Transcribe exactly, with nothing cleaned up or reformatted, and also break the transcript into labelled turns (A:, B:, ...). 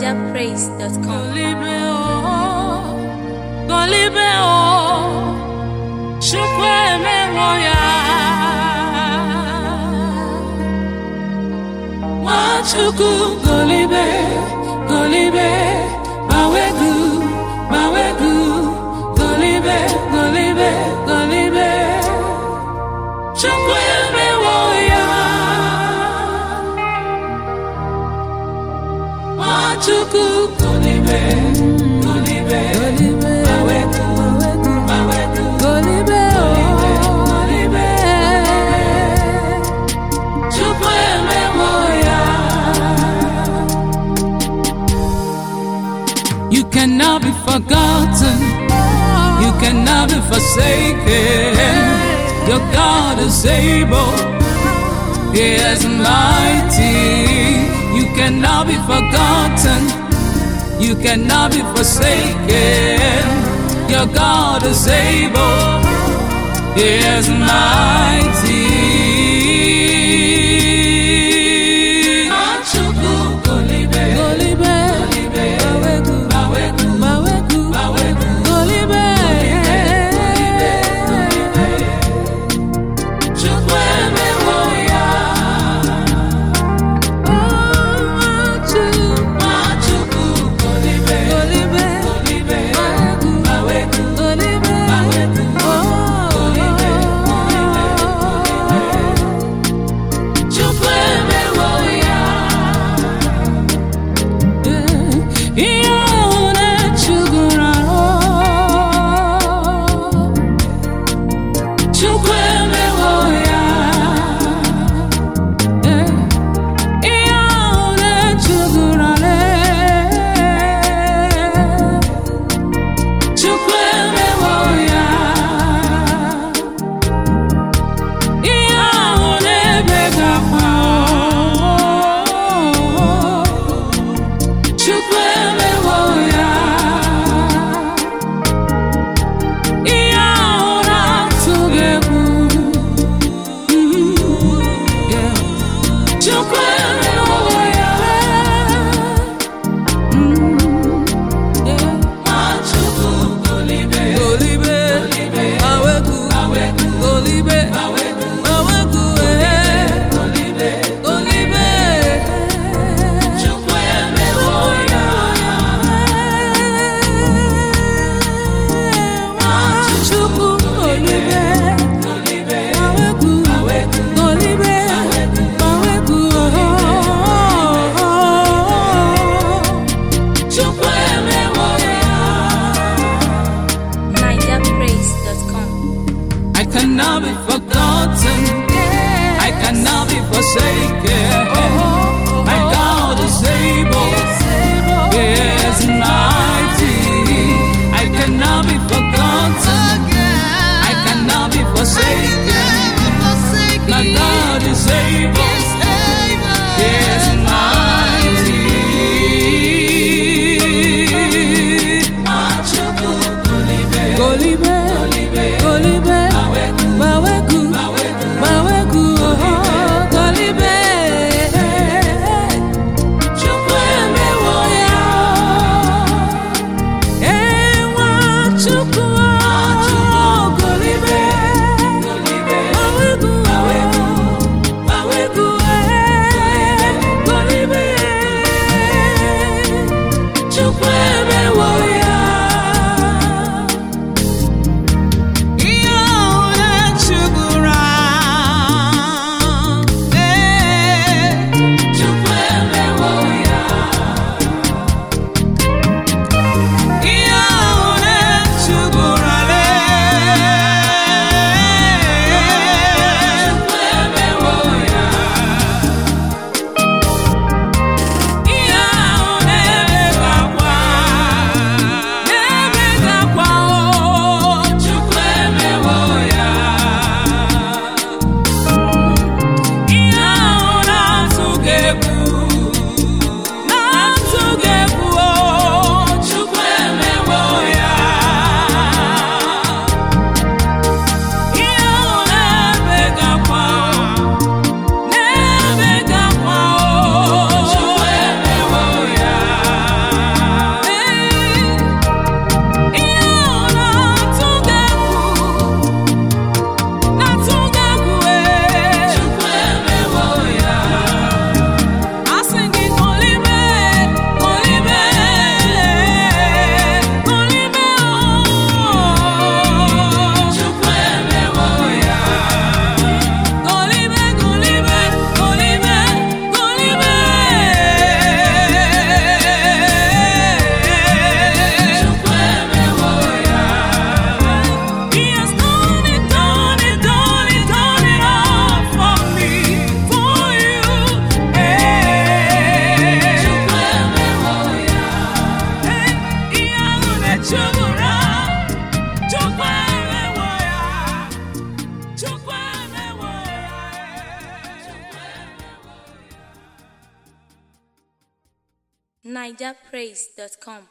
A: niger praise dot com.
B: Golibe o, Golibe o, Chukwu emewo ya. Nwachukwu Golibe, Golibe, Bawegu, Bawegu, Golibe, Golibe, Golibe, Chukwu emewo ya. Nwachukwu Golibe, Golibe, Golibe, Bawegu, Bawegu, Golibe, Golibe, Chukwu emewo ya. You cannot be forgotten. You cannot be forsaken. Your God is able. He is mighty. You cannot be forgotten. You cannot be forsaken. Your God is able. He is mighty. Nwachukwu Golibe, Golibe, Golibe, Bawegu, Bawegu, Bawegu, Golibe, Golibe, Golibe, Chukwu emewo ya. Nwachukwu Golibe, Golibe, Golibe, Bawegu, Golibe, Bawegu, Golibe, Golibe, Chukwu emewo ya. Ihe ahụ na-echugoro ahụ, Chukwu emewo ya. Ihe ahụ na-echugoro ahụ, Chukwu emewo ya. Ihe ahụ na-ebega akwa, Chukwu emewo ya. Ihe ahụ na-atụ gị egwu, yeah, Chukwu emewo ya. Nwachukwu Golibe, Golibe, Bawegu, Bawegu, Golibe, Bawegu, Bawegu, Golibe, Golibe, Chukwu emewo ya. Nwachukwu Golibe, Golibe, Bawegu, Bawegu, Golibe, Bawegu, Chukwu emewo ya.
A: niger praise dot com.
B: I cannot be forgotten. I cannot be forsaken. My God is able. He is mighty. I cannot be forgotten. I cannot be forsaken. My God is able. He is mighty. Nwachukwu Golibe, Golibe, Golibe, Bawegu, Bawegu, Bawegu, Golibe,
A: niger praise dot com